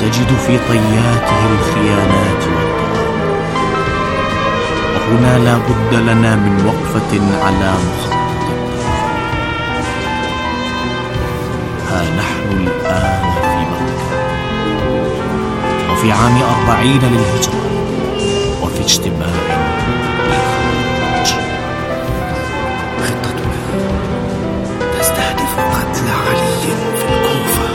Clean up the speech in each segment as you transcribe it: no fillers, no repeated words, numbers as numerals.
تجد في طياته الخيانات والضرر. وهنا لا بد لنا من وقفة على مخطط الدفاع. ها نحن الآن في مكة، وفي عام 40 للهجرة، وفي اجتماع للخروج. خطتنا تستهدف قتل علي في الكوفة،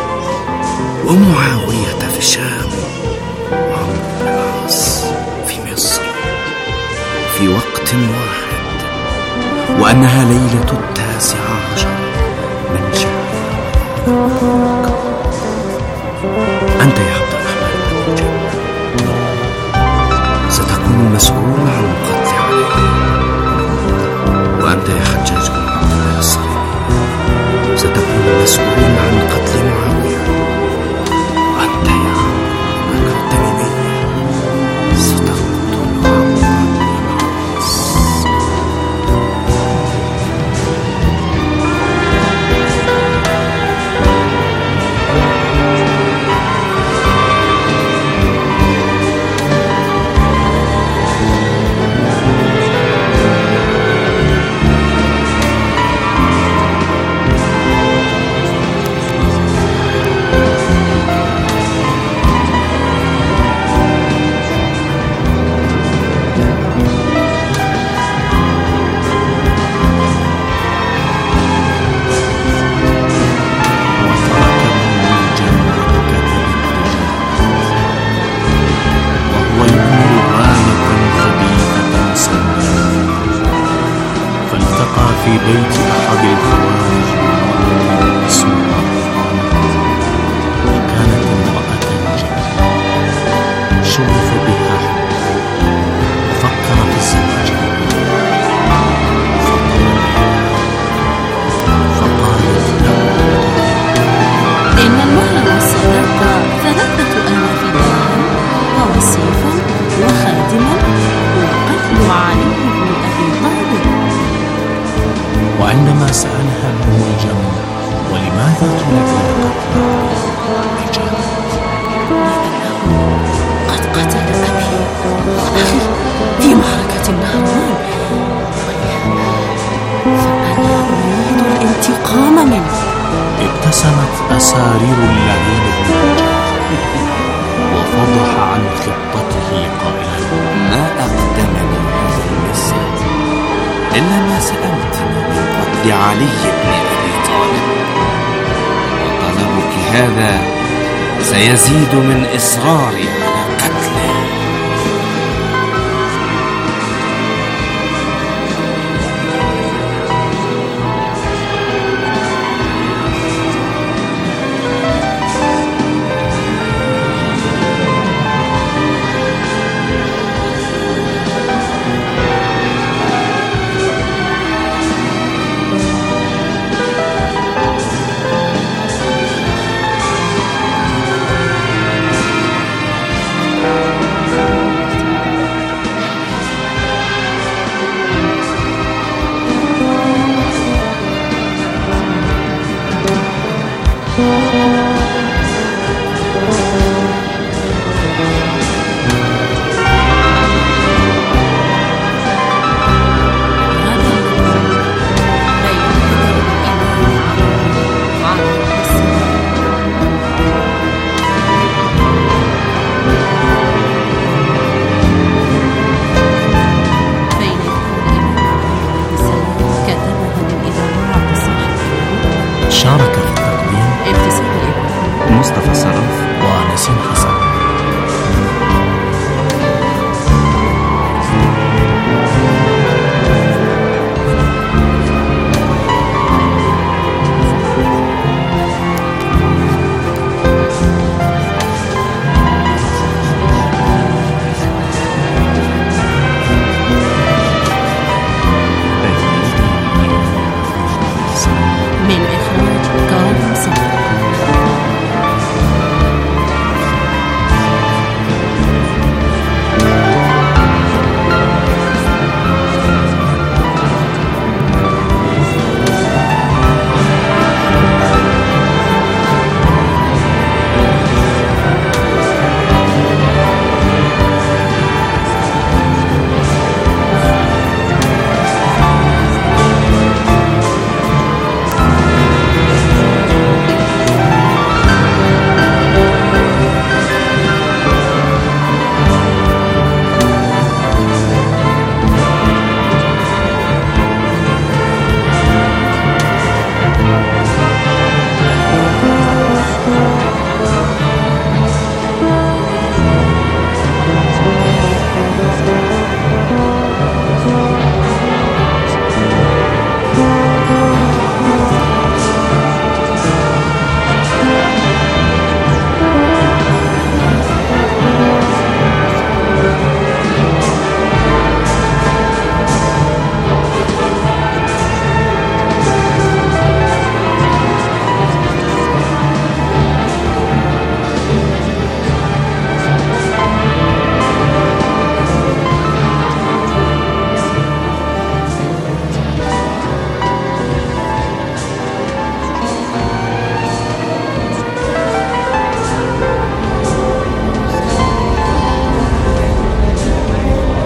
ومعاوية في الشام، وعمرو بن العاص في مصر في وقت واحد، وأنها ليلة 19 من شهر رمضان. أنت يا عبد الرحمن بن مجاهد ستكون مسؤول عن قتل علي، وأنت يا حجاج بن عبد الله الصريمي ستكون مسؤول عن قتل معاوية، وأنت يا عمرو بن التميمي ستقتل عمرو بن العاص. في بيت أحد الخوارج بمرأة اسمها رمضان، وكانت امرأة جميلة شغف بها حب، وفكر في الزواج منها، فقالت له: إن المهر والصداقة 3000 درهم، ووصيفا وخادما، وقتل علي بن أبي طالب. وعندما سألها ابن ملجم: ولماذا تريدين قتل علي؟ لأنه قد قتل أبي وأخي في معركة النهروان، فأنا أريد الانتقام منه. ابتسمت أسارير اللعين بن ملجم وفضح عن خطته قائلا: ما أقدمني هذا المساء إلا ما سألتني من قتل علي بن أبي طالب، وطلبك هذا سيزيد من إصراري على قتله. شارك في التقديم ابتسام مصطفى صرف ونسيم حسن. من إخراج كاظم صالح.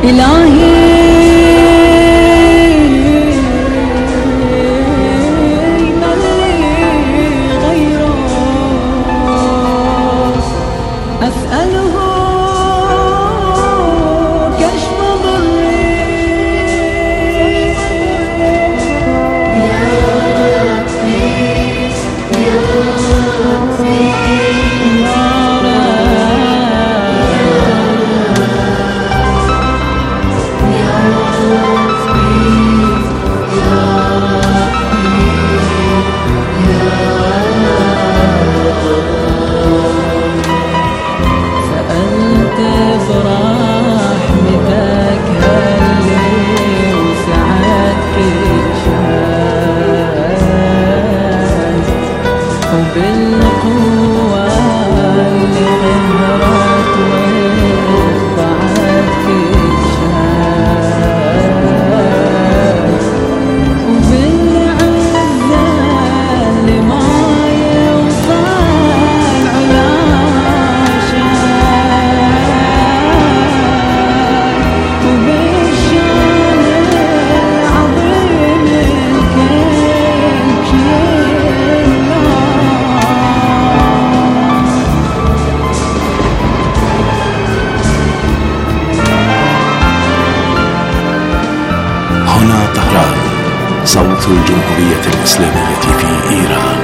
صوت الجمهورية الإسلامية في إيران.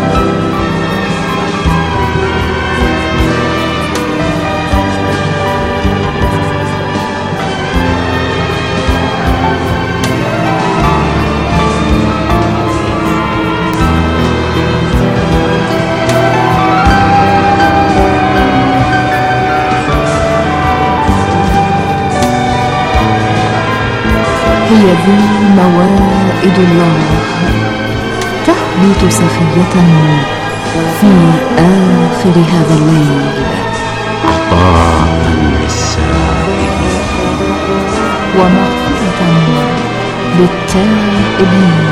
هي ذي موائد الله تهبط سخية في آخر هذا الليل، عطاء للسائلين ومغفرة للتائبين،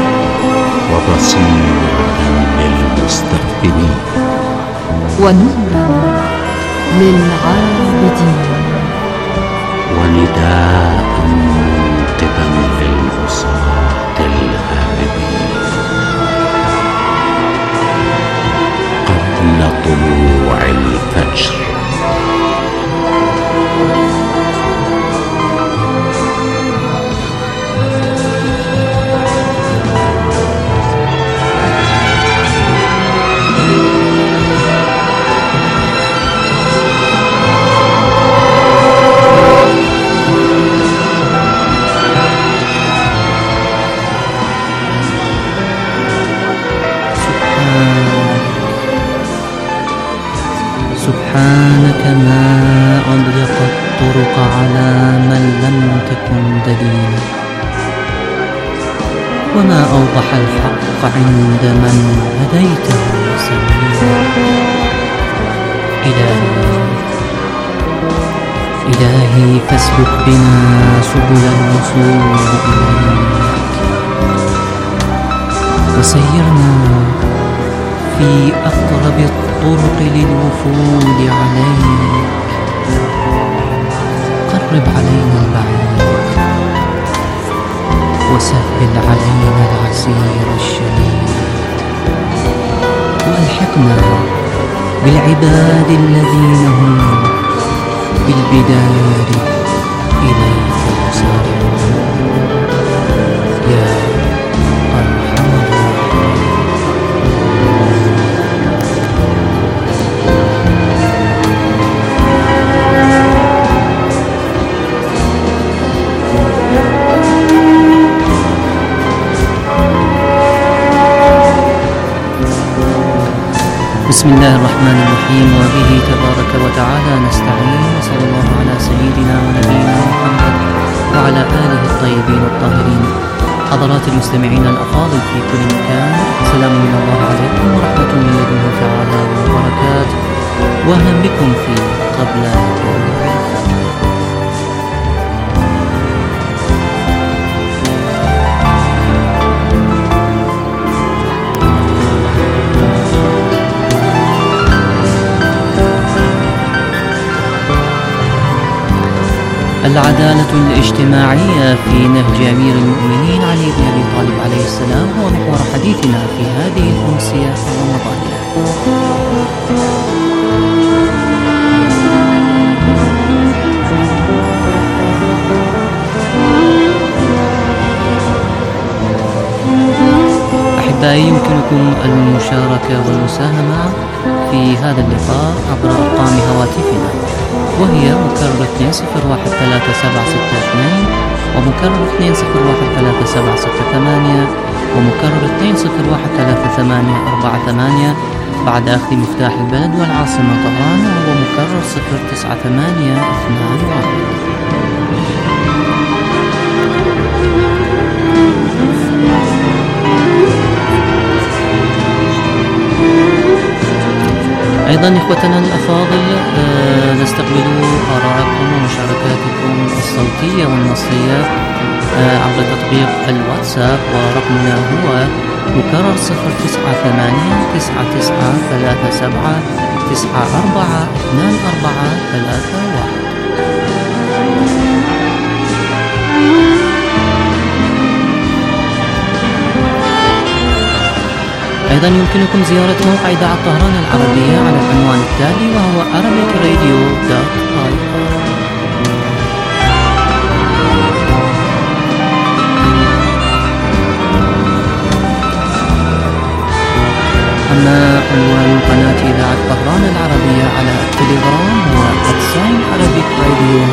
وبصيرة للمستغفرين، ونورا للعابدين، ونداء منقذا للعصاة الهاربين قبل طلوع الفجر. سبحانك ما أضيق الطرق على من لم تكن دليلا، وما أوضح الحق عند من هديته سبيلا. إلهي فاسلك بنا سبل الوصول إليك، وسيرنا في أقرب الطرق للوفود عليك. قرب علينا البعيد وسهل علينا العسير الشديد، وألحقنا بالعباد الذين هم بالبدار إليك يسارعون يا أرحم الراحمين. بسم الله الرحمن الرحيم، وبه تبارك وتعالى نستعين، وصلى الله على سيدنا ونبينا محمد وعلى آله الطيبين الطاهرين. حضرات المستمعين الأفاضل في كل مكان، سلام من الله عليكم ورحمة من لدنه تعالى وبركاته، وأهلا بكم في قبل طلوع الفجر. العدالة الاجتماعية في نهج أمير المؤمنين علي بن أبي طالب عليه السلام هو محور حديثنا في هذه الأمسية الرمضانية. أحبائي، يمكنكم المشاركة والمساهمة في هذا اللقاء عبر أرقام هواتفنا، وهي مكرر 2013762 ومكرر 2013768 ومكرر 2013848 بعد أخذ مفتاح البلد والعاصمة طهران، وهو مكرر 09821. أيضا إخوتنا الأفاضل، نستقبل آراءكم ومشاركاتكم الصوتية والنصية عبر تطبيق الواتساب، ورقمنا هو مكرر 0983979942431. أيضا يمكنكم زيارة موقع إذاعة طهران العربية على العنوان التالي، وهو arabicradio.ir. أما عنوان قناة إذاعة طهران العربية على التليجرام هو @arabicradio.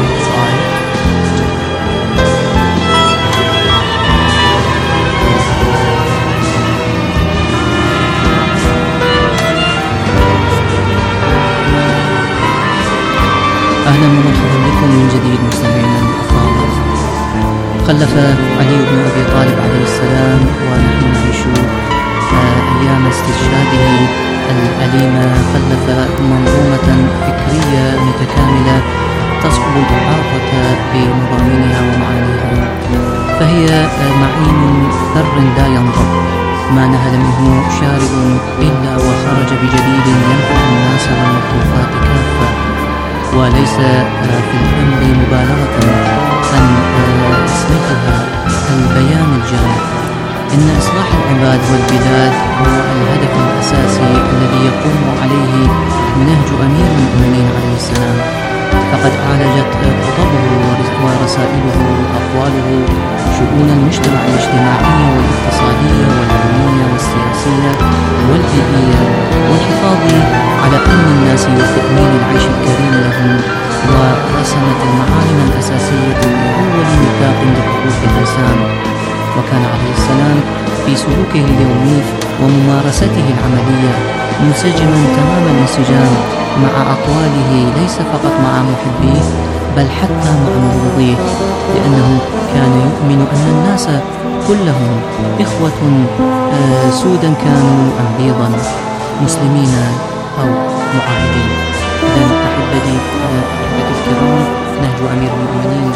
أهلا ومرحبا بكم من جديد مستمعينا الأفاضل. خلف علي بن أبي طالب عليه السلام ونحن نعيش أيام استشهاده الأليمة، خلف منظومة فكرية متكاملة تصحب الإحاطة بمضامينها ومعانيها، فهي معين ثر لا ينضب، ما نهل منه شارب إلا وخرج بجديد ينفع الناس والمخلوقات كافة. وليس في الأمر مبالغة أن اسمها البيان الجامع. إن إصلاح العباد والبلاد هو الهدف الأساسي الذي يقوم عليه منهج أمير المؤمنين عليه السلام، فقد عالجت خطبه ورسائله وأقواله شؤون المجتمع الاجتماعية والاقتصادية والعلمية والسياسية والبيئية والحفاظ على أمن الناس وتأمين العيش الكريم لهم، ورسمت المعالم الأساسية لأول ميثاق لحقوق الإنسان. وكان عليه السلام في سلوكه اليومي وممارسته العملية منسجما تمام الانسجام مع أقواله، ليس فقط مع محبيه بل حتى مع مبغضيه، لأنه كان يؤمن أن الناس كلهم إخوة، سودا كانوا أم بيضا، مسلمين أو معاهدين. إذن أحبتي الكرام، نهج أمير المؤمنين،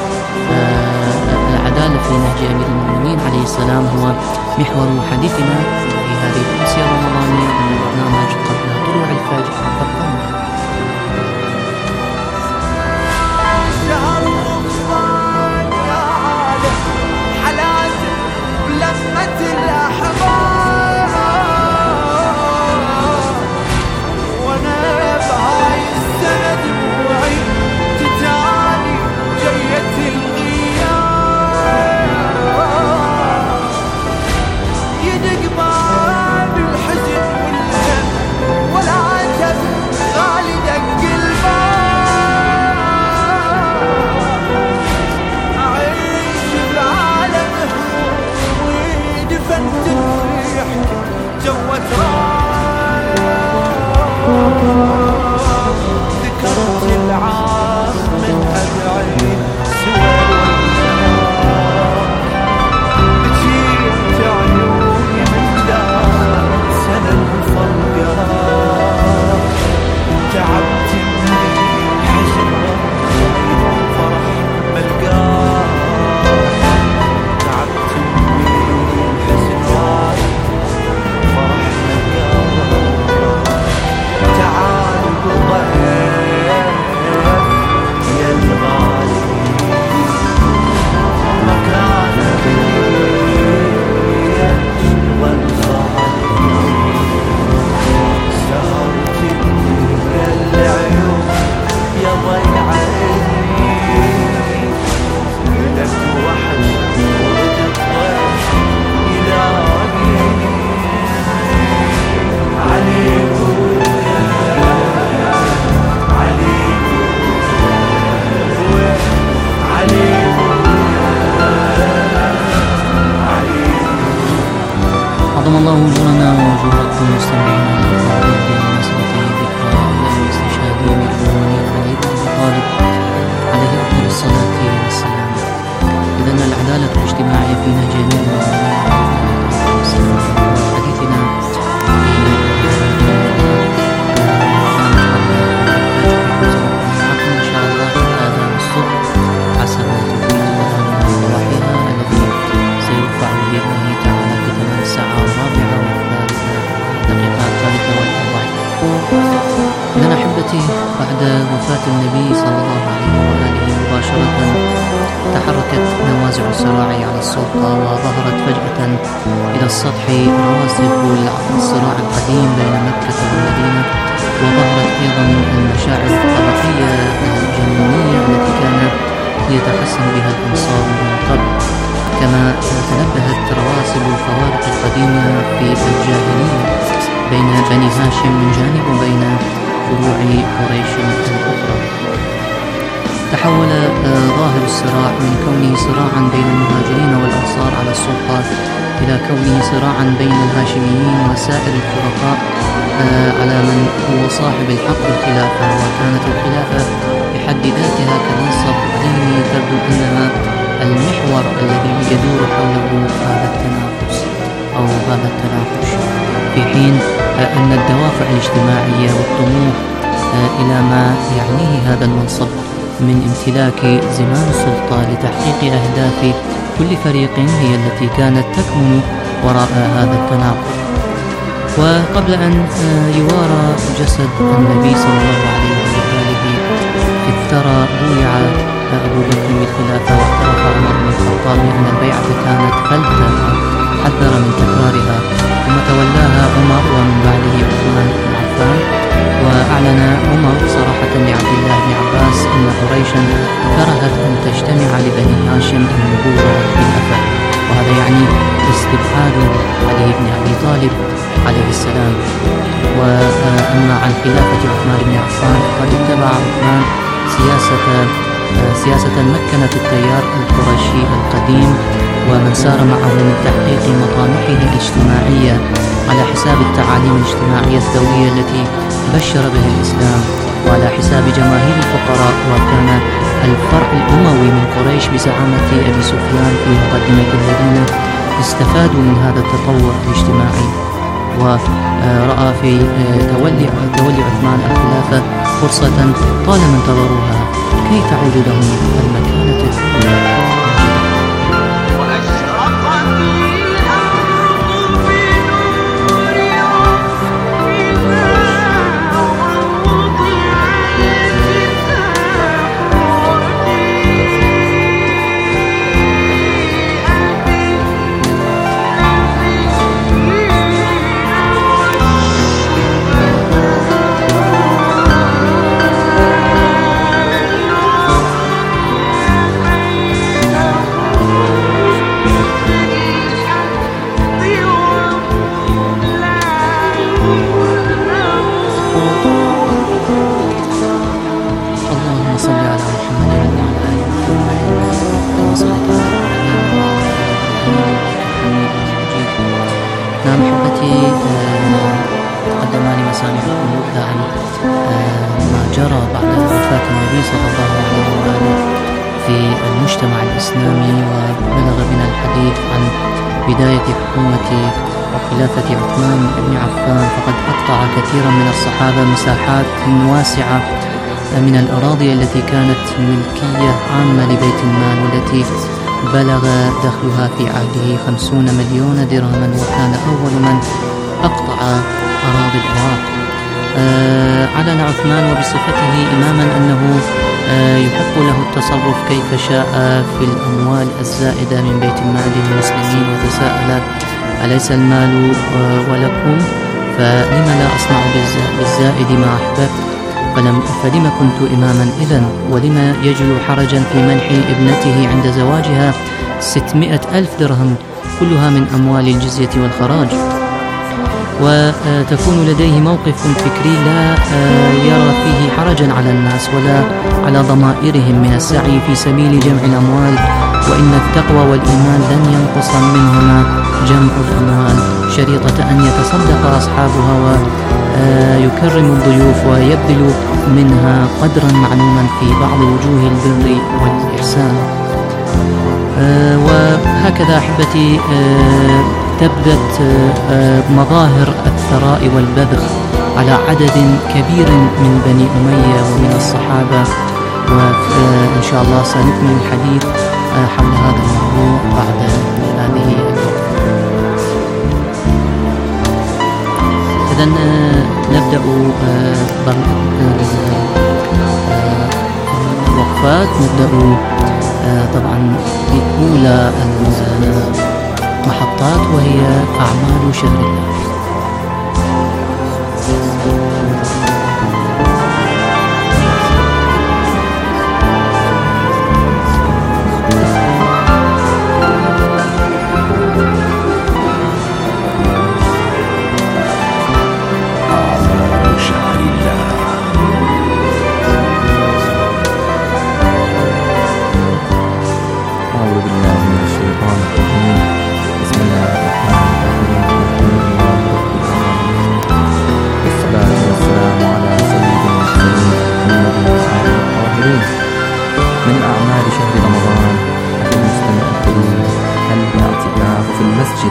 العدالة في نهج أمير المؤمنين عليه السلام هو محور حديثنا في هذه الأمسية الرمضانية من البرنامج قبل طلوع الفجر. فابقوا معنا. يدق باب الحزن والهم ولا بعد وفاة النبي صلى الله عليه وآله مباشرة تحركت نوازع الصراع على السلطة، وظهرت فجأة إلى السطح رواسب الصراع القديم بين مكة والمدينة، وظهرت أيضا المشاعر الطبقية الجنونية التي كان يتحسن بها الإنصار من قبل، كما تنبهت رواسب الفوارق القديمة في الجاهلية بين بني هاشم من جانب وبين فروع قريش الأخرى. تحول ظاهر الصراع من كونه صراعا بين المهاجرين والأنصار على السلطة إلى كونه صراعا بين الهاشميين وسائر الفرقاء على من هو صاحب الحق بالخلافة. وكانت الخلافة بحد ذاتها كمنصب ديني تبدو أنها المحور الذي يدور حوله هذا التنافس أو هذا التناقش، في حين أن الدوافع الاجتماعية والطموح إلى ما يعنيه هذا المنصب من امتلاك زمام السلطة لتحقيق أهداف كل فريق هي التي كانت تكمن وراء هذا التناقض. وقبل أن يوارى جسد النبي صلى الله عليه وآله في الثرى بويع أبو بكر بالخلافة، واعترف عمر بن الخطاب أن البيعة كانت فلتة حذر من تكرارها، ثم تولاها عمر ومن بعده عثمان بن عفان. وأعلن عمر صراحة لعبد الله بن عباس أن قريشا كرهت أن تجتمع لبني هاشم النبوة والخلافة، وهذا يعني استبعاد علي بن أبي طالب عليه السلام. وأما عن خلافة عثمان بن عفان فقد اتبع عثمان سياسة مكنت التيار القرشي القديم ومن سار معه من تحقيق مطامحه الاجتماعية على حساب التعاليم الاجتماعية الذوية التي بشر بها الإسلام، وعلى حساب جماهير الفقراء. وكان الفرع الأموي من قريش بزعامة أبي سفيان في مقدمة الذين استفادوا من هذا التطور الاجتماعي، ورأى في تولي عثمان الخلافة فرصة طالما انتظروها كي تعود لهم المكانة الأولى. تقدمان مسامعكم يبدأ عن ما جرى بعد وفاة النبي صلى الله عليه وآله في المجتمع الإسلامي، وبلغ بنا الحديث عن بداية حكومة وخلافة عثمان بن عفان، فقد أقطع كثيرا من الصحابة مساحات واسعة من الأراضي التي كانت ملكية عامة لبيت المال، والتي بلغ دخلها في عهده 50 مليون درهما، وكان أول من أقطع أراضي العراق. أعلن عثمان وبصفته إماما أنه يحق له التصرف كيف شاء في الأموال الزائدة من بيت المال للمسلمين، وتساءل: أليس المال ولكم؟ فلم لا أصنع بالزائد ما أحببت؟ فلما كنت إماما إذن؟ ولما يجد حرجا في منح ابنته عند زواجها 600,000 درهم كلها من أموال الجزية والخراج؟ وتكون لديه موقف فكري لا يرى فيه حرجا على الناس ولا على ضمائرهم من السعي في سبيل جمع الأموال، وإن التقوى والإيمان لن ينقص منهما جمع الأموال، شريطة أن يتصدق أصحابها ويكرم الضيوف ويبذل منها قدرا معلوما في بعض وجوه البر والإحسان. وهكذا أحبتي تبدت مظاهر الثراء والبذخ على عدد كبير من بني أمية ومن الصحابة، وإن شاء الله سنكمل الحديث حول هذا الموضوع بعد هذه الوقت. إذن نبدأ الوقفات نبدأ طبعا بأولى المحطات وهي أعمال شهر الله. من أعمال شهر رمضان أخي المستمع الكريم الاعتكاف في المسجد،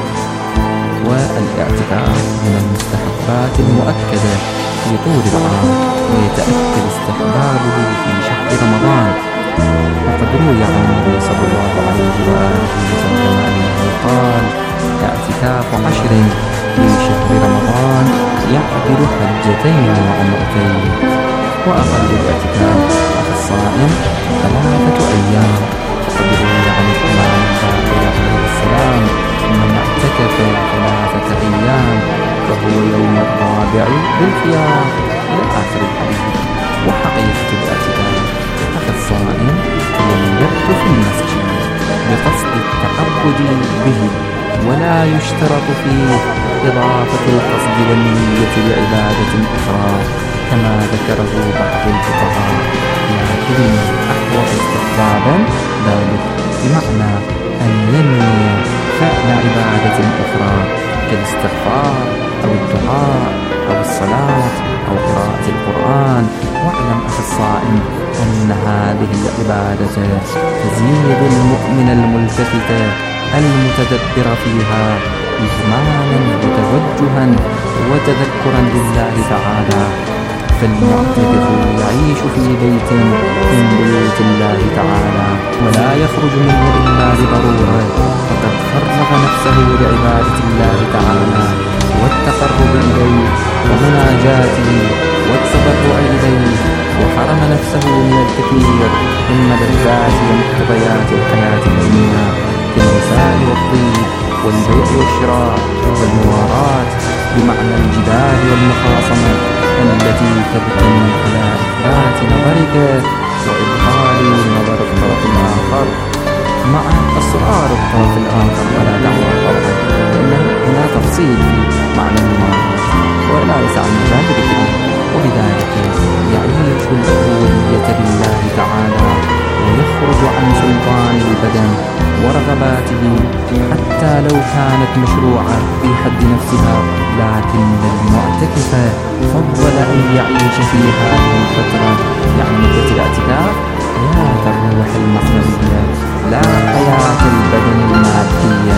والاعتكاف من المستحبات المؤكدة في طول العام، ويتأكد استحبابه في شهر رمضان. وقد روي عن النبي صلى الله عليه وآله وسلم أنه قال: اعتكاف 10 في شهر رمضان يعدل حجتين وعمرتين. وأقل الاعتكاف على الصائم 3 أيام. وقد روي عن الإمام الباقر عليه السلام أنه اعتكف 3 أيام، وهو يوم الرابع بالخيار، إلى آخر الحديث. وحقيقة الاعتكاف على الصائم هو المبت في المسجد بقصد التعبد به، ولا يشترط فيه إضافة القصد والنية لعبادة أخرى كما ذكره بعض الفقهاء، لكن الأحوط استحبابا ذلك بمعنى أن ينوي فعل عبادة أخرى كالاستغفار أو الدعاء أو الصلاة أو قراءة القرآن. واعلم أخي الصائم أن هذه العبادة تزيد المؤمن الملتفت المتدبر فيها إيمانا وتوجها وتذكرا لله تعالى. فالمعتكف يعيش في بيت من بيوت الله تعالى ولا يخرج منه إلا لضرورة، فقد فرغ نفسه لعبادة الله تعالى والتقرب إليه ومناجاته والتضرع إليه، وحرم نفسه من الكثير من ملذات ومقتضيات الحياة الدنيا كالنساء والطيب والبيع والشراء والموارات، بمعنى الجدال والمخاصمة التي تبتني على إثبات نظرك وإبطال نظر الطرف الآخر مع إصرار الطرف الآخر على دعوى طرفه، لأن هنا تفصيل في معنى الموارات ولا يسعى المجال بذكره. وبذلك يعيش العبودية لله تعالى ويخرج عن سلطان البدن ورغباته حتى لو كانت مشروعة في حد نفسها، لكن المعتكف فضل أن يعيش في هذه الفترة، يعني مدة الاعتكاف، حياة الروح المعنوية لا حياة البدن المادية.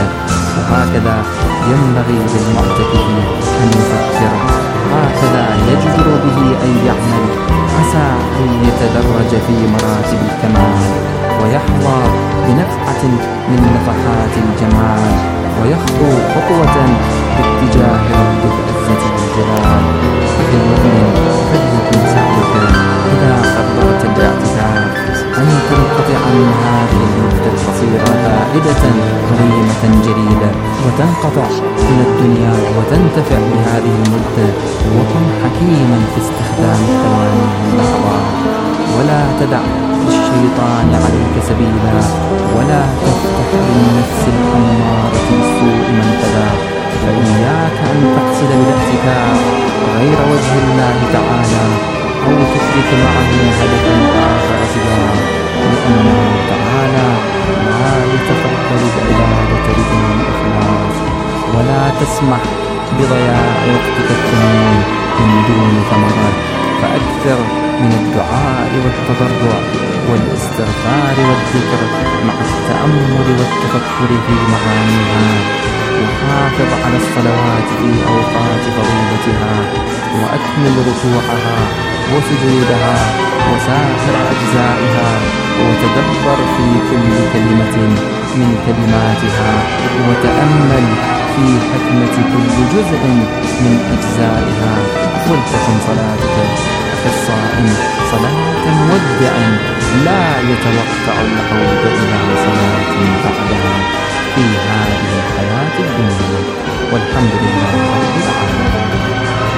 وهكذا ينبغي للمعتكف أن يفكر، هكذا يجدر به أن يعمل، عسى أن يتدرج في مراتب الكمال ويحظى بنفحة من نفحات الجمال، ويخطو خطوة باتجاه رب العزة والجلال. أخي المؤمن، فليكن سعيك إذا قررت الاعتكاف أن تنقطع عن هذه المدة القصيرة فائدة عظيمة جليلة، وتنقطع من الدنيا وتنتفع بهذه المدة، وكن حكيما في استخدام ثواني اللحظات، ولا تدع للشيطان عليك سبيلا، ولا تفتح للنفس الأمارة بالسوء منفذا. فإياك أن تقصد بالاعتكاف غير وجه الله تعالى أو تشرك معه هدفا آخر سواه، لأنه تعالى لا يتقبل العبادة بدون إخلاص. ولا تسمح بضياع وقتك الثمين من دون ثمرة، فأكثر من الدعاء والتضرع والاستغفار والذكر مع التأمل والتفكر في معانيها. وحافظ على الصلوات في أوقات فضيلتها، وأكمل ركوعها وسجودها وسائر أجزائها، وتدبر في كل كلمة من كلماتها، وتأمل في حكمة كل جزء من أجزائها. ولتكن صلاتك أخي الصائم صلاة مودع لا يتوقع العود إلى صلاة بعدها في هذه الحياة الدنيا. والحمد لله رب العالمين.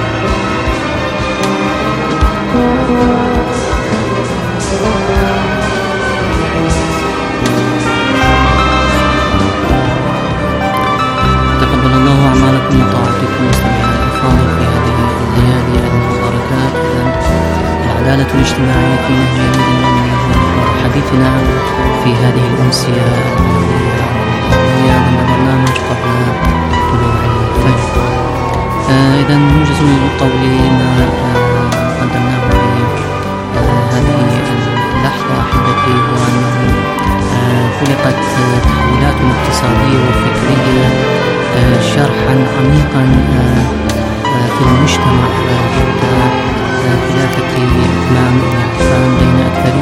تقبل الله أعمالكم وطاعتكم مستمعينا الأفاضل في هذه الليالي المباركات. العدالة الاجتماعية في نهج أمير المؤمنين هو محور حديثنا في هذه الأمسية الرمضانية ضمن برنامج قبل طلوع الفجر. إذا موجز القول ما قدمناه في هذه اللحظة أحبتي هو أنه خلقت تحولات اقتصادية وفكرية شرحا عميقا في المجتمع بعد خلافة عثمان بن عفان بين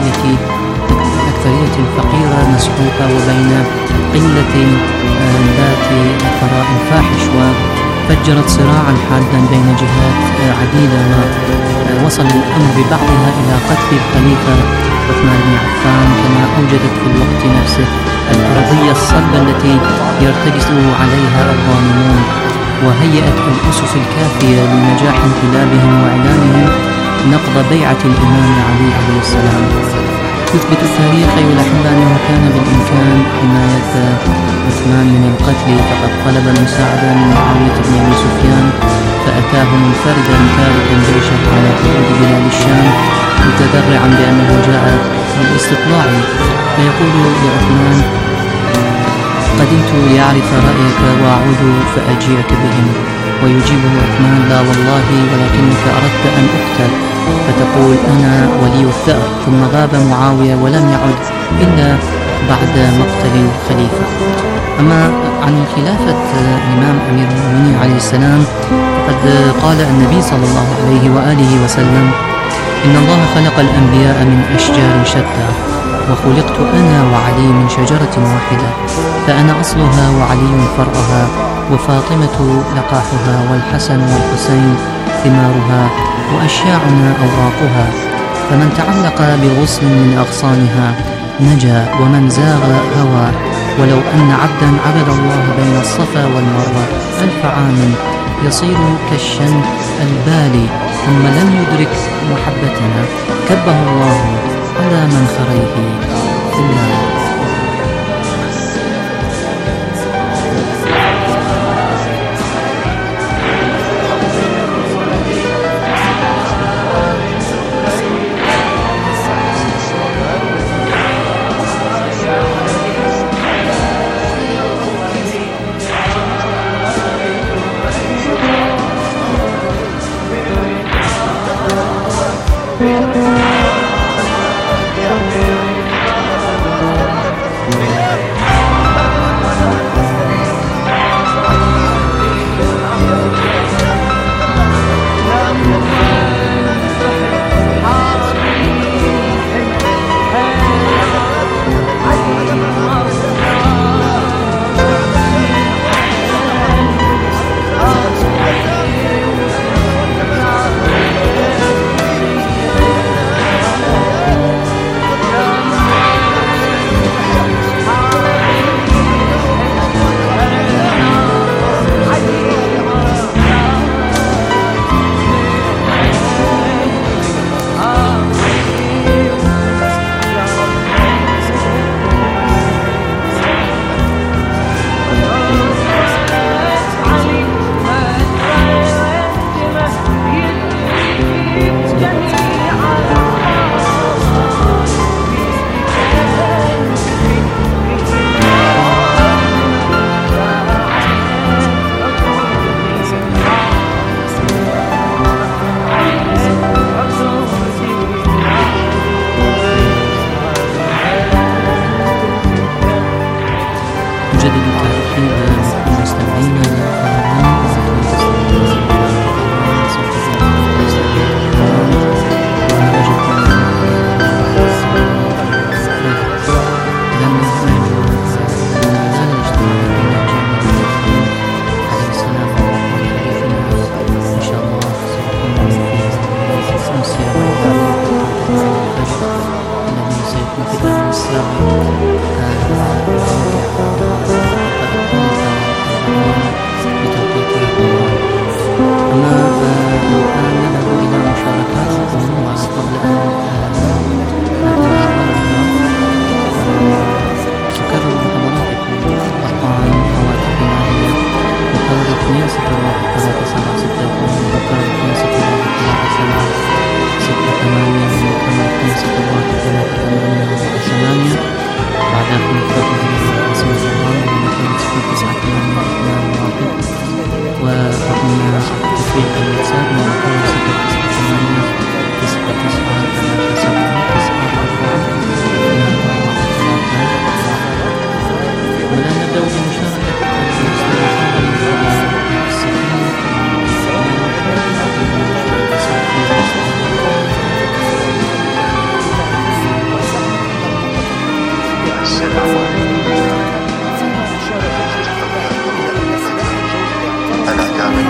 أكثرية فقيرة مسحوقة وبين قلة ذات ثراء فاحش، وفجرت صراعا حادا بين جهات عديدة، ووصل الأمر ببعضها إلى قتل الخليفة عثمان بن عفان، كما أوجدت في الوقت نفسه الأرضية الصلبة التي يرتكز عليها الظالمون، وهيئت الأسس الكافية لنجاح انقلابهم وإعلانهم نقض بيعة الإمام علي عليه السلام. يثبت التاريخ أيها الأحبة أنه كان بالإمكان حماية عثمان من القتل، فقد طلب المساعدة من معاوية بن أبي سفيان فأتاه منفردا تاركا جيشه على حدود بلاد الشام متذرعا بأنه جاء للاستطلاع، فيقول لعثمان: قدمت لأعرف رأيك وأعود فأجيئك بهم. ويجيبه عثمان: لا والله، ولكنك أردت أن أقتل. فتقول: أنا ولي الثأر. ثم غاب معاوية ولم يعد إلا بعد مقتل الخليفة. أما عن خلافة الإمام أمير المؤمنين عليه السلام، فقد قال النبي صلى الله عليه وآله وسلم: إن الله خلق الأنبياء من أشجار شتى، وخلقت أنا وعلي من شجرة واحدة، فأنا أصلها وعلي فرعها، وفاطمة لقاحها، والحسن والحسين ثمارها، وأشياعنا أوراقها. فمن تعلق بغصن من أغصانها نجا، ومن زاغ هوى. ولو أن عبدا عبد الله بين الصفا والمروة 1000 عام يصير كالشن البالي، ثم لم يدرك محبتنا كبه الله على منخريه في النار.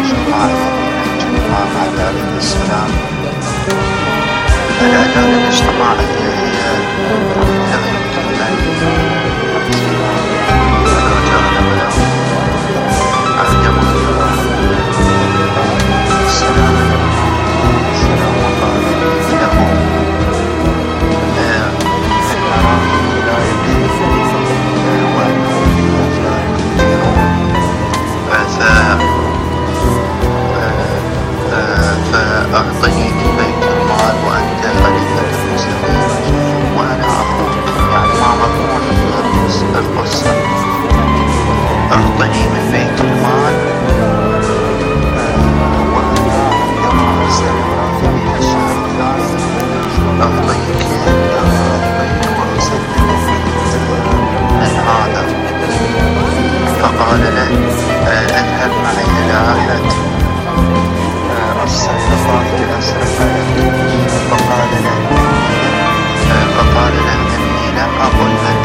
الاجتماعية بين الإمام علي عليه السلام. العدالة الاجتماعية هي لا يمكن أن الرجال ولو عندما جاء السلام وقال له لا يمشي وأنه لا يكثرون فأعطيك بيت المال وأنت خليفة المسلمين وأنا أخوك، يعني ما مضمون القصة. أعطني من بيت المال وأنا عندما أستمر في الشهر الثاني أعطيك البيت وأسلمك من هذا. فقال له اذهب معي إلى أحد الصفقات الأسرة لك. فقال له إني لم أقل لك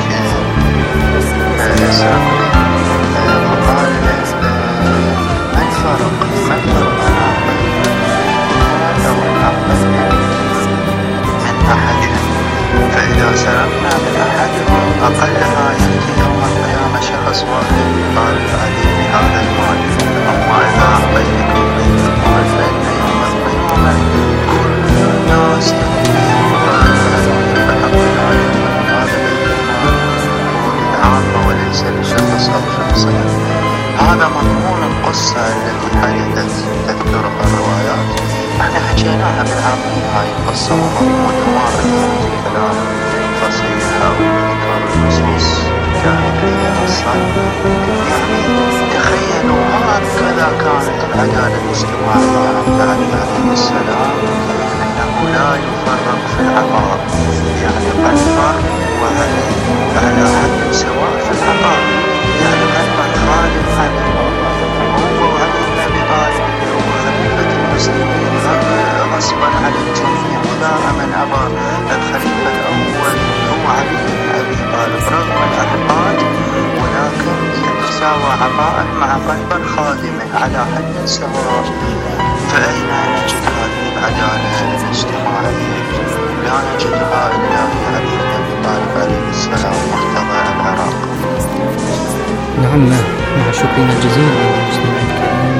اسرقني. فقال له ما الفرق أن أقبل أو أن أقبل من أحدهم؟ فإذا سرقنا من أحدهم أقلها يأتي يوم القيامة شخص واحد قال علي بهذا المال. أما إذا أعطيتك بيت المال فإن يوم القيامة كل الناس يأتيهم فحق عليهم هذا بيت المال هو للعامة وليس لشخص أو شخصين. هذا مضمون القصة التي حدثت تذكرها الروايات. احنا حكيناها بالعامية هاي القصة ومضمونها ما أذكر كلام فصيح أو أذكر النصوص تاريخية أصلا. يعني تخيلوا هكذا كانت العدالة الاجتماعية عند علي عليه السلام، أنه لا يفرق في العطاء، يعني الفرد وعلي على حد سواء في العطاء. يعني لما خالد هو وعلي بن أبي طالب اللي هو خليفة المسلمين غصبا على الجميع ولا من أبى الخليفة الأول هو علي بن أبي طالب رغم الأحقاد، ولكن يتساوى عطاءه مع قلب خادمه على حد سواء. فأين نجد هذه العدالة الاجتماعية؟ لا نجدها إلا في علي بن أبي طالب عليه السلام مرتضى العراق. نعم، مع شكرنا الجزيل للمستمع الكريم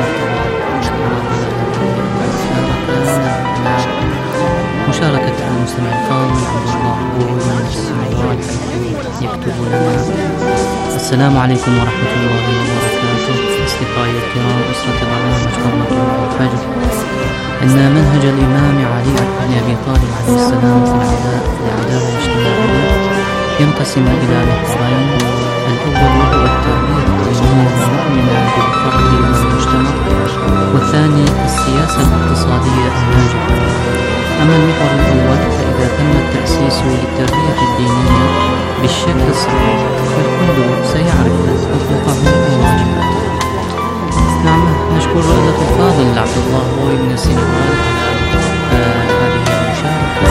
مشاركة المستمع الفاضل عبد الله بوي من السنغال يكتب لنا: السلام عليكم ورحمة الله وبركاته. أصدقائي الكرام، أسرة برنامج قمة الفجر، إن منهج الإمام علي بن أبي طالب عليه السلام في العدالة الاجتماعية ينقسم إلى محورين. الأول وهو التعبير عن المؤمن بالفرد والمجتمع، والثاني السياسة الاقتصادية الناجحة. أما المحور الأول فإذا تم التأسيس للتربية الدينية بالشكل الصحيح فالكل سيعرف حقوقه وواجباته. نعم، نشكر الأخ الفاضل عبد الله بوي من السنغال على هذه المشاركة.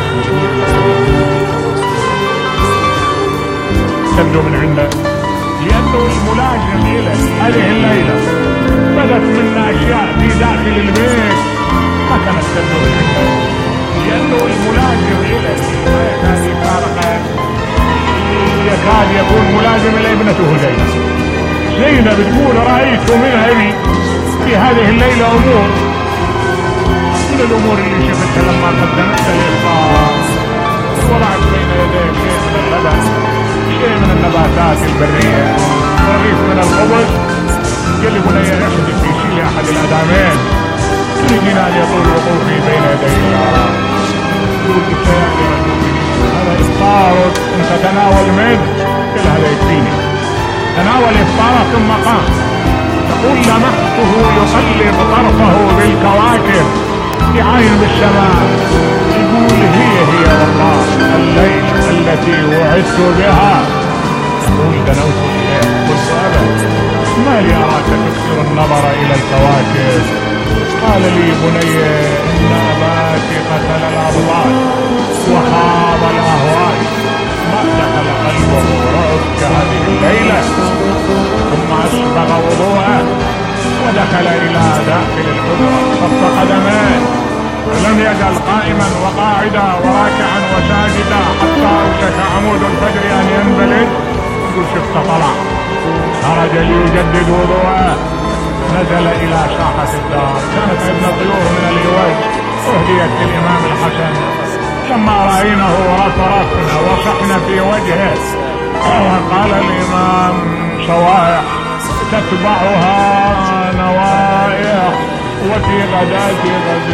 تبدو من عندنا لأنه الملاجم إلى هذه الليلة بدت منا أشياء في داخل البيت ما كانت تبدو من عندنا، لأنه الملاجم إلى ما يكاد يفارق يكاد يكون ملازم إلى ابنته زينب تقول: رأيت من أبي في هذه الليلة أمور من الأمور اللي شفتها لما قدمت الإفطار. وضعت بين يديه شيء من اللبن، شيء من النباتات البرية، ورغيف من الخبز. قال لي: بني احذف في شيء أحد الأدامين تريدين أن يطول وقوفي بين يدي الله. قلت: يا أمير المؤمنين، هذا إفطارك أنت تناول منه. قال: هذا يكفيني. تناول إفطاره ثم قام. تقول: لمحته يقلب طرفه بالكواكب يعاين بالسماء، يقول: هي والله الليلة التي وعدت بها. يقول: دنوت إليه. قلت: أبدا، ما لي أراك تكثر النظر إلى الكواكب. قال لي: بني، إن أباك قتل الأبطال وخاض الأهوال، ما دخل قلبه رعب كهذه الليلة. ثم أسبغ وضوءه ودخل إلى نزل قائما وقاعدا وراكعا وساجدا حتى اوشك عمود الفجر ان ينبلج. يقول شفت طلع خرج ليجدد وضوءه، نزل الى ساحة الدار. كانت ابن طيور من اليويس اهديت للامام الحسن. لما راينه رفرفنا وصحنا في وجهه قال الامام صوايح تتبعها نوائح وفي غداة غد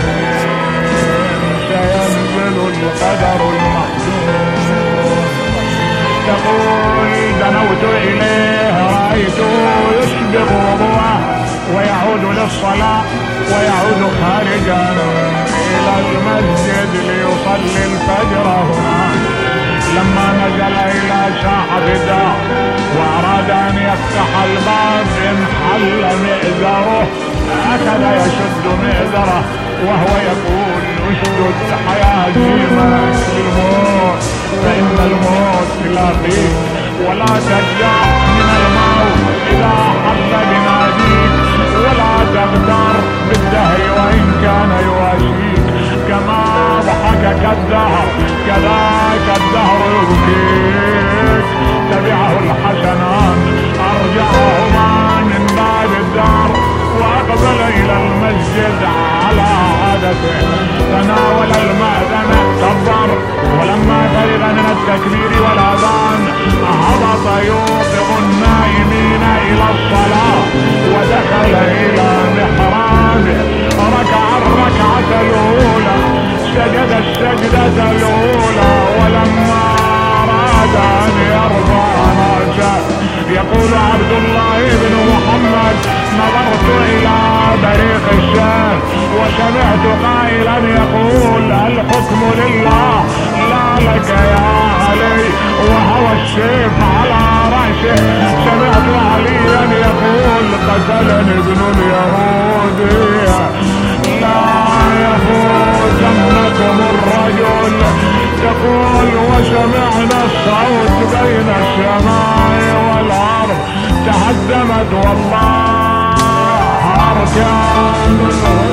سينزل القدر المحتوم. تقول دنوت إليه رأيته يسبغ وضوءه ويعود للصلاة ويعود خارجا إلى المسجد ليصلي الفجر هناك. لما نزل إلى ساحة الدار وأراد أن يفتح الباب انحل مئزره، أخذ يشد مئزره وهو يقول اشدد حيازيمك للموت فإن الموت لاقيك، ولا ترجع من الموت إذا حل بناديك، ولا تغدر بالدهر وإن كان يواسيك. كما ضحكك الدهر كذاك الدهر يبكيك. تبعه الحسنان أرجعهما من باب الدار وأقبل إلى المسجد على عادته. تناول المأذنة كبر، ولما فرغ من التكبير والأذان هبط يوقظ النائمين إلى الصلاة ودخل إلى محرابه. ركع الركعة الأولى، سجد السجدة الأولى، ولما أراد أن يرفع رأسه يقول عبد الله بن محمد نظرت إلى بريق الشام وسمعت قائلا يقول الحكم لله لا لك يا علي، وهو السيف على رأسه. سمعت عليا يقول قتلني ابن اليهودي، لا يفوتنكم الرجل. تقول وسمعنا الصوت بين السماء والأرض تهدمت والله أركان.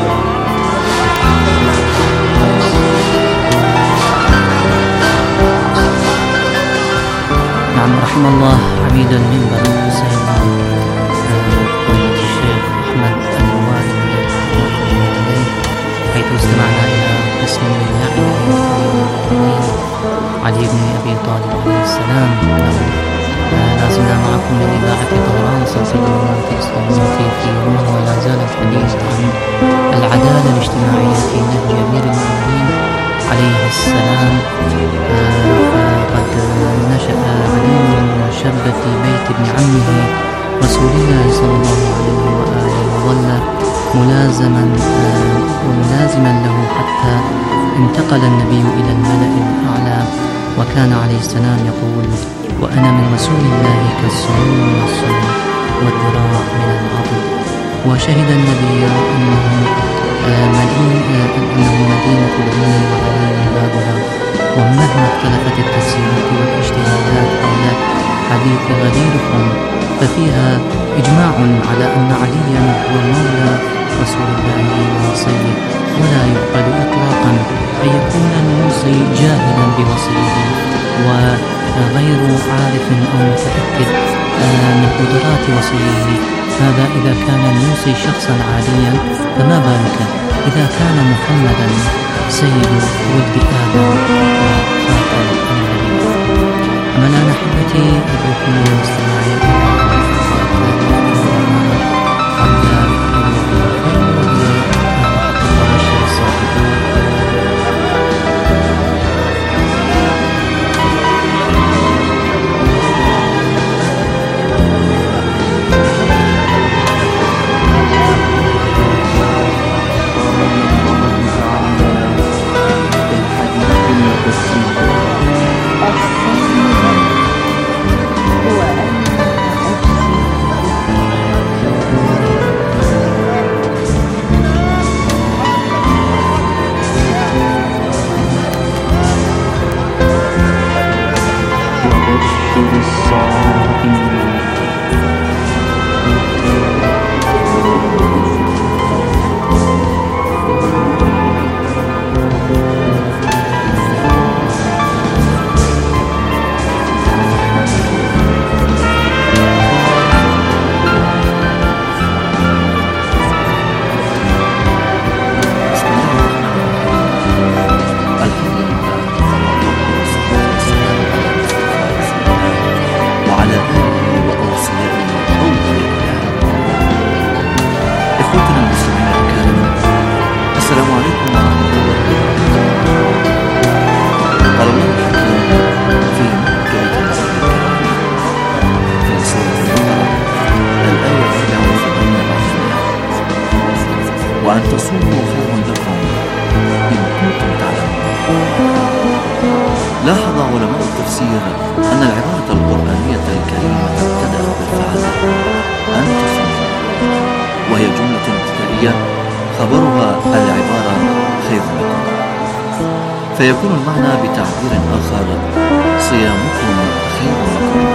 نعم، رحم الله عميد المنبر سيدنا الشيخ أحمد الوالد حيث استمعنا إلى قسم من نعمه علي بن أبي طالب عليه السلام. لازلنا معكم من إذاعة طهران سلسلة المنطق الإسلامية في يوم، ولا زال الحديث عن العدالة الاجتماعية في نهج أمير المؤمنين عليه السلام. فقد نشأ علي من شربة بيت ابن عمه رسول الله صلى الله عليه وآله وظل ملازما له حتى انتقل النبي إلى الملأ الأعلى، وكان عليه السلام يقول وأنا من رسول الله كالسرور والسرور والذراع من العضد. وشهد النبي أنه مدينة العلم وعلي بابها. ومهما اختلفت التفسيرات والاجتهادات حول حديث غديركم ففيها إجماع على أن عليا هو مولى رسول الله ووصيه، ولا يقبل إطلاقا أن يكون الموصي جاهلا بوصيه وغير عارف أو متأكد من قدرات وصيه. هذا إذا كان الموصي شخصا عاديا، فما بالك إذا كان محمدا سيد ولد آدم وخاتم النبي. أما الآن أحبتي أدعوكم للاستماع التفسير أن العبارة القرآنية الكريمة ابتدأت بالفعل أن تصوموا، وهي جملة ابتدائية خبرها العبارة خير لكم، فيكون المعنى بتعبير آخر صيامكم خير لكم.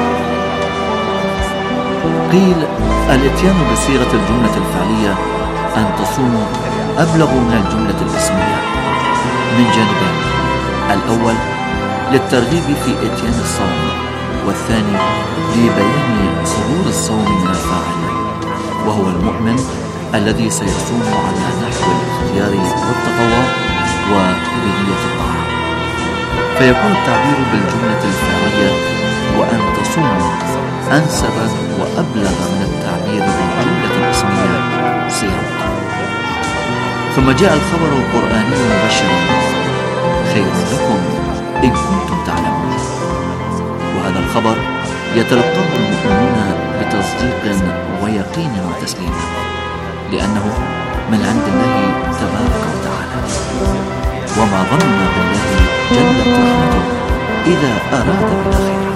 قيل الاتيان بصيغة الجملة الفعلية أن تصوموا أبلغ من الجملة الاسمية من جانبين: الأول للترغيب في اتيان الصوم، والثاني لبيان سرور الصوم من الفاعل، وهو المؤمن الذي سيصوم على نحو الاختيار والتقوى وبنية الطاعة. فيكون التعبير بالجملة الفعلية وأن تصوموا أنسب وأبلغ من التعبير بالجملة الاسمية صيامكم. ثم جاء الخبر القرآني مبشرا: خير لكم إن كنتم تعلمون. وهذا الخبر يتلقاه المؤمنون بتصديق ويقين وتسليم، لأنه من عند الله تبارك وتعالى، وما ظننا بالله جلت رحمته إذا أراد بنا خيرا،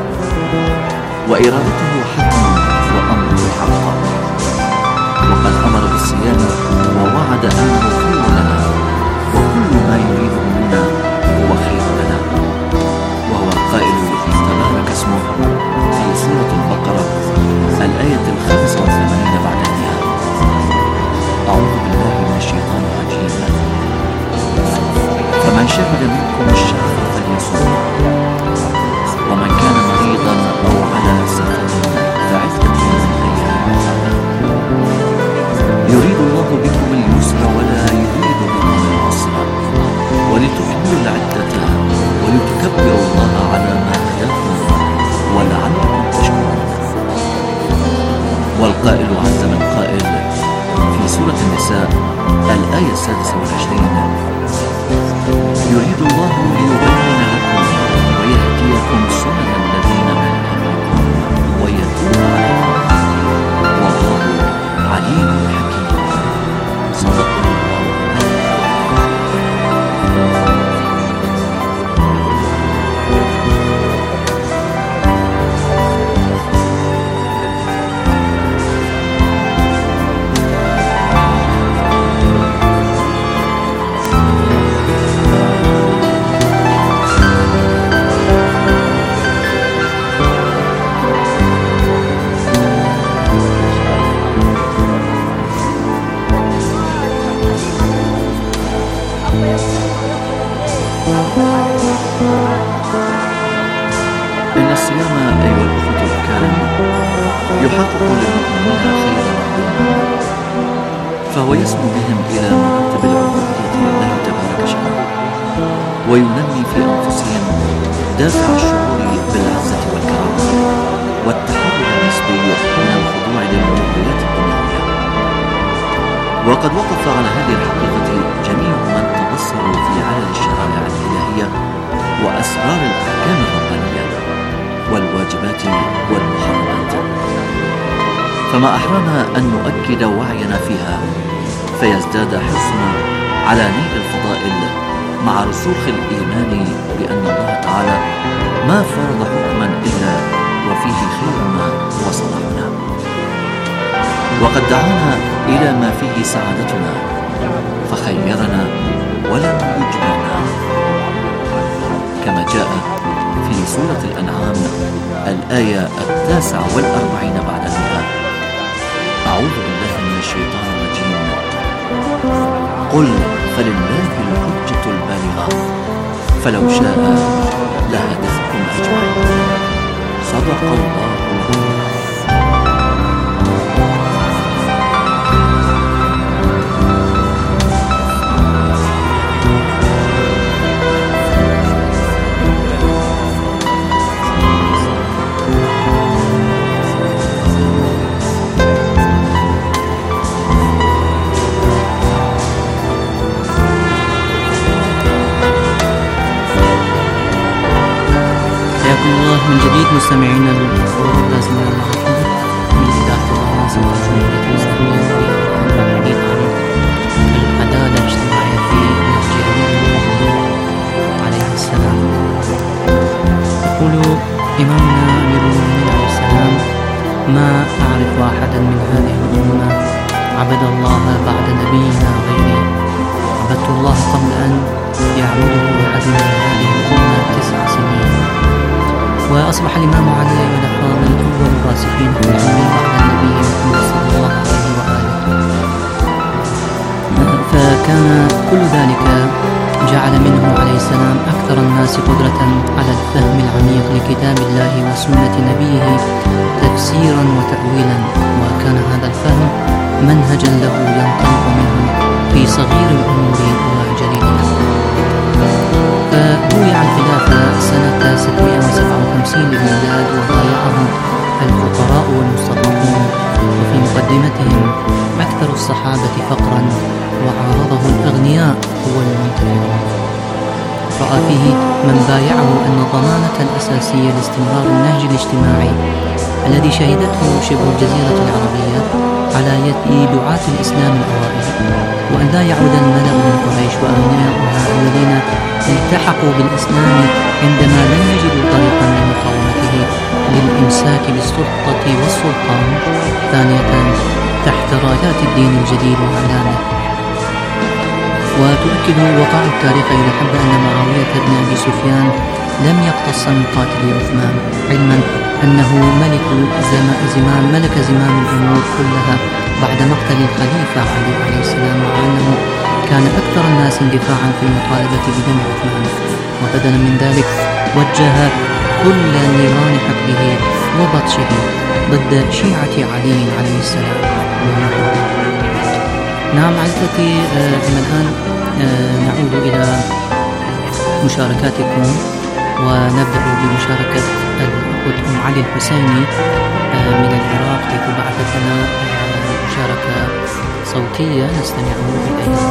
وإرادته حتم وأمره حق، وقد أمر بالصيام ووعد أنه خير لنا، وكل ما يريده منا هو خير لنا. وهو القائل تبارك اسمه في سورة البقرة الآية 85 بعد المئة: أعوذ بالله من الشيطان الرجيم، فمن شهد منكم الشهر فليصم، ومن كان مريضا أو على سفر فعدة من أيام أخرى، يريد الله بكم اليسر ولا يريد بكم العسر، ولتكملوا العدة ولتكبروا الله على ما هداكم ولعلكم تشكرون. والقائل عز من قائل في سورة النساء الآية 26: يريد الله ليبين لكم ويهديكم سنن الذين من قبلكم ويتوب عليكم والله عليم حكيم. صدق الله. إن الصيام أيها الأخوة الكرام يحقق للمؤمنين خيرا عظيما، فهو يسمو بهم إلى مراتب العبودية لله تبارك شأنه، وينمي في أنفسهم دافع الشعور بالعزة والكرامة والتحرر النسبي من الخضوع للمغريات الدنيوية. وقد وقف على هذه الحقيقة جميع من تبصروا في علل الشرائع الإلهية وأسرار الأحكام الربانية والواجبات والمحرمات. فما أحرانا أن نؤكد وعينا فيها، فيزداد حرصنا على نيل الفضائل مع رسوخ الإيمان بأن الله تعالى ما فرض حكما إلا وفيه خيرنا وصلاحنا، وقد دعانا إلى ما فيه سعادتنا فخيرنا ولم يجبرنا، كما جاء في سورة الأنعام الآية 49 بعد المئة: أعوذ بالله من الشيطان الرجيم، قل فلله الحجة البالغة فلو شاء لهداكم أجمعين. صدق الله العظيم. من جديد مستمعينا الكرام، لازلنا معكم من إذاعة الغواص الجمهورية الإسلامية في الحديث عن العدالة الاجتماعية في مسجد عليه السلام. يقول إمامنا أمير المؤمنين عليه السلام: ما أعرف أحدا من هذه الأمة عبد الله بعد نبينا غيري. عبدت الله قبل أن يعبده أحد من هذه الأمة 9 سنين. وأصبح الإمام علي أيها الأفاضل أول الراسخين في العلم بعد النبي محمد صلى الله عليه وآله. فكان كل ذلك جعل منه عليه السلام أكثر الناس قدرة على الفهم العميق لكتاب الله وسنة نبيه تفسيرا وتأويلا، وكان هذا الفهم منهجا له ينطلق منه في صغير الأمور وجليلها. فبويع الخلافة سنة 657 للميلاد، وبايعه الفقراء والمستضعفون، وفي مقدمتهم أكثر الصحابة فقرا، وعارضه الأغنياء والمنتفعون. رأى فيه من بايعه أن الضمانة الأساسية لاستمرار النهج الاجتماعي الذي شهدته شبه الجزيرة العربية على يد دعاة الإسلام الأوائل، وأن لا يعود الملأ من قريش وأغنياؤها الذين التحقوا بالإسلام عندما لم يجدوا طريقا لمقاومته للإمساك بالسلطة والسلطان، ثانية تحت رايات الدين الجديد وأعلامه. وتؤكد وقائع التاريخ إلى حد أن معاوية بن أبي سفيان لم يقتص من قاتل عثمان، علما أنه ملك زمام الأمور كلها بعد مقتل الخليفة علي عليه السلام، مع أنه كان أكثر الناس اندفاعا في المطالبة بدم عثمان. وبدلا من ذلك وجه كل نيران حقده وبطشه ضد شيعة علي عليه السلام. نعم عزتي، الآن نعود إلى مشاركاتكم، ونبدأ بمشاركة الأخت أم علي الحسيني من العراق، حيث بعثت لنا مشاركة صوتية نستمع إليها.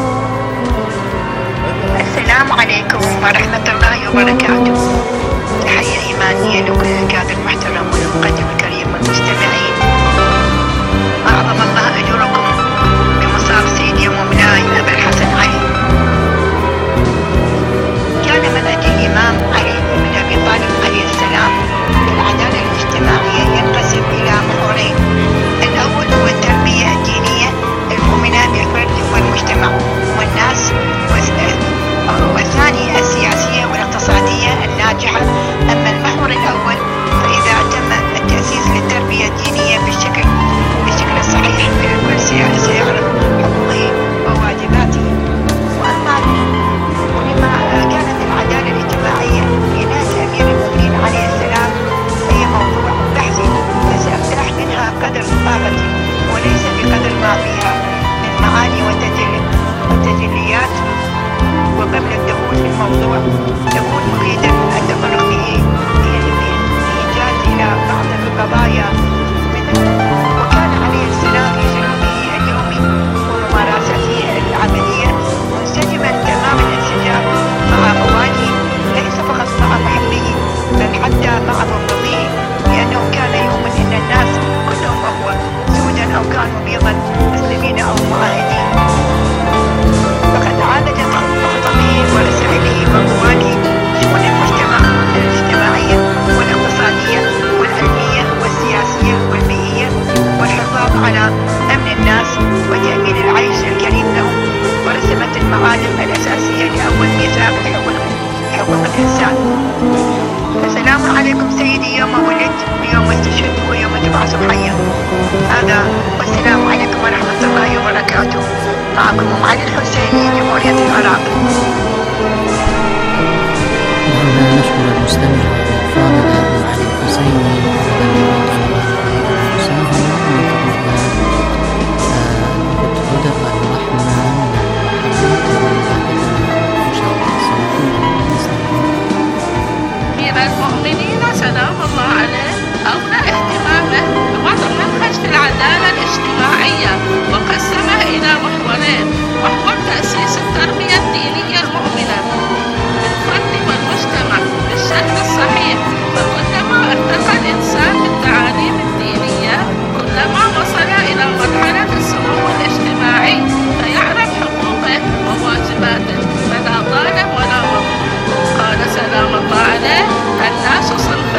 السلام عليكم ورحمة الله وبركاته. تحية إيمانية لكل الكادر المحترم والمقدم الكريم والمستمعين. أعظم الله أجوركم بمصاب سيدي ومولاي أبا الحسن علي. كان منهج الإمام علي بن أبي طالب عليه السلام للعدالة الاجتماعية ينقسم إلى محورين: الأول هو التربية الدينية المؤمنة بالفرد والمجتمع والناس، والثاني السياسية والاقتصادية الناجحة. أما المحور الأول فإذا تم التأسيس للتربية الدينية بالشكل الصحيح فالكل سيعرف حقوقه وواجباته. ولما كانت العدالة الاجتماعية في نهج أمير المؤمنين عليه السلام هي موضوع بحثي، فسأفتح منها قدر طاقتي وليس بقدر ما فيها من معاني وتجليات. وقبل الدخول في الموضوع تكون مفيدا التطرق به بإيجاز إلى بعض القضايا وكان عليه السلام في سلوكه اليومي وممارسته العملية منسجما تمام الانسجام مع أخوانه، ليس فقط مع محبه بل حتى مع مبغضيه، لأنه كان يؤمن أن الناس كلهم أخوة سودا أو كانوا بيضا مسلمين أو معاهدين. فقد عالجت خطبه ورسائله وأخوانه شؤون المجتمع الاجتماعية والاقتصادية والعلمية والسياسية والبيئية والحفاظ على أمن الناس وتأمين العيش الكريم لهم، ورسمت المعالم الأساسية لأول ميثاق حقوق الإنسان. السلام عليكم سيدي يوم ولدت ويوم استشهدت ويوم تبعث حيا. هذا والسلام عليكم ورحمة الله وبركاته. معكم أم علي الحسيني، جمهورية العراق. نشكر المستمع الفاضل أم علي الحسيني أمير المؤمنين سلام الله عليه أولى اهتمامه بوضع منهج في العدالة الاجتماعية، وقسمه إلى محورين: محور تأسيس التربية الدينية المؤمنة بالفرد والمجتمع بالشكل الصحيح، فكلما ارتقى الإنسان بالتعاليم الدينية كلما وصل إلى مرحلة السمو الاجتماعي فيعرف حقوقه وواجباته، فلا ظالم ولا مظلوم. قال سلام الله عليه: الناس صنف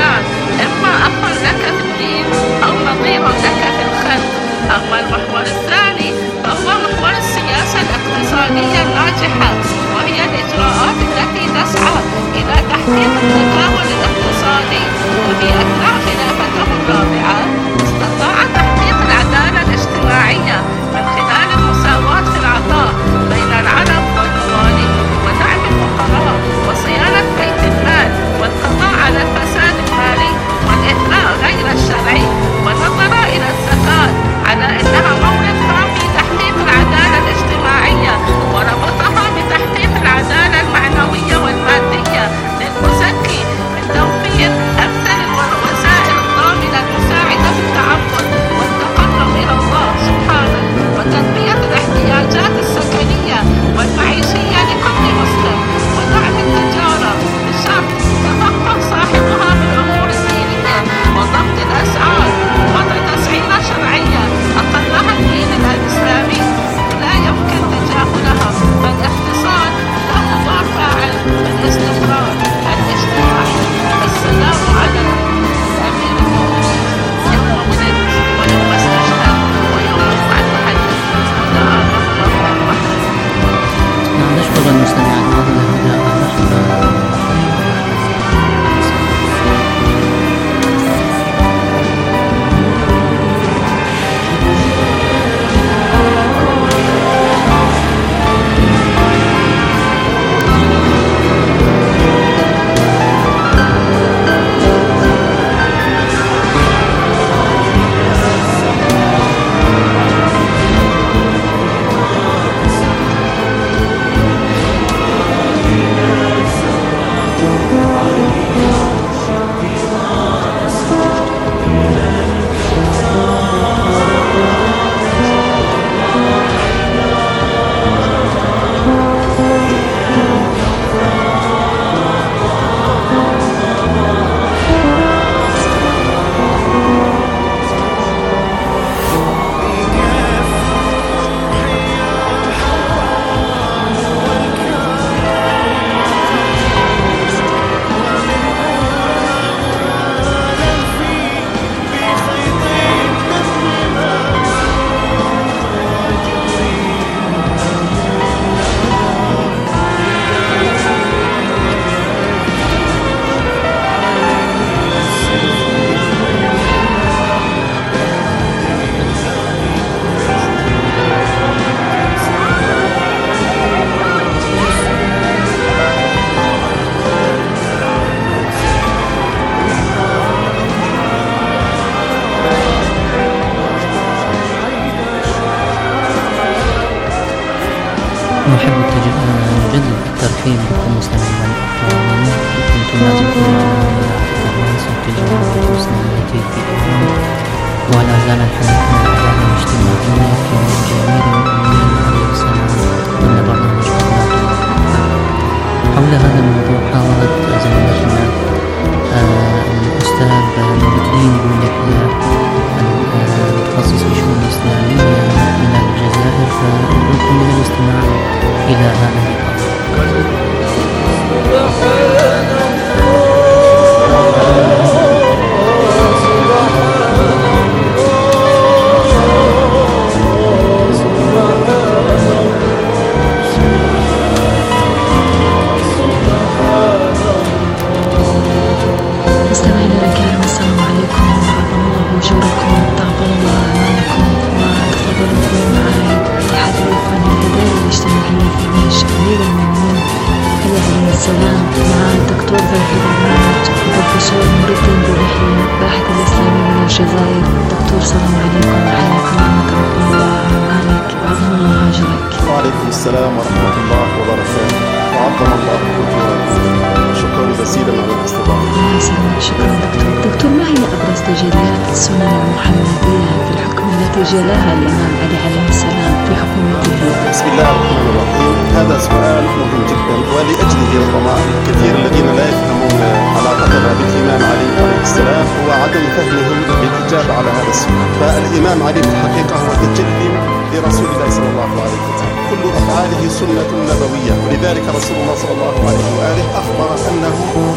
نجدد الترحيب بكم مستمعينا الأكرام. كنتم لازلتم معنا إلى صوت الجمهورية الإسلامية في إيران، ولا زال الحديث عن العدالة الاجتماعية في موج أمير المؤمنين عليه السلام ضمن برنامج قناة الرحمة. حول هذا الموضوع حاولت زميلتنا الأستاذ نور الدين بوليحيى المتخصص في الشؤون الإسلامية من الجزائر، فنرجوكم من الاستماع إلى هذا اللقاء. مستمعينا الكرام، السلام عليكم ورحمة الله وأجوركم، تقبل الله أعمالكم وتفضلوا في معي الحديث عن العدالة الاجتماعية في موج أمير المؤمنين عليه السلام مع الدكتور في البرنامج البروفيسور نور الدين بوليحيى الباحث الإسلامي من الجزائر. دكتور السلام عليكم، حياك الله، تقبل الله أعمالك وعظم الله أجرك. وعليكم السلام ورحمة الله وبركاته، وعظم الله أجرك. شكرا جزيلا على الاستضافة. الله يسلمك، شكرا دكتور. دكتور، ما هي أبرز تجليات السنن المحمدية في الحكم التي جلاها الإمام علي عليه السلام في حكومته؟ بسم الله الرحمن الرحيم. هذا سؤال مهم جدا، ولأجله ربما الكثير الذين لا يفهمون علاقتنا بالإمام علي عليه السلام هو عدم فهمهم بالإجابة على هذا السؤال. فالإمام علي في الحقيقة هو تجلي لرسول الله صلى الله عليه وسلم، كل أفعاله سنة نبوية، ولذلك رسول الله صلى الله عليه وآله أخبر أنه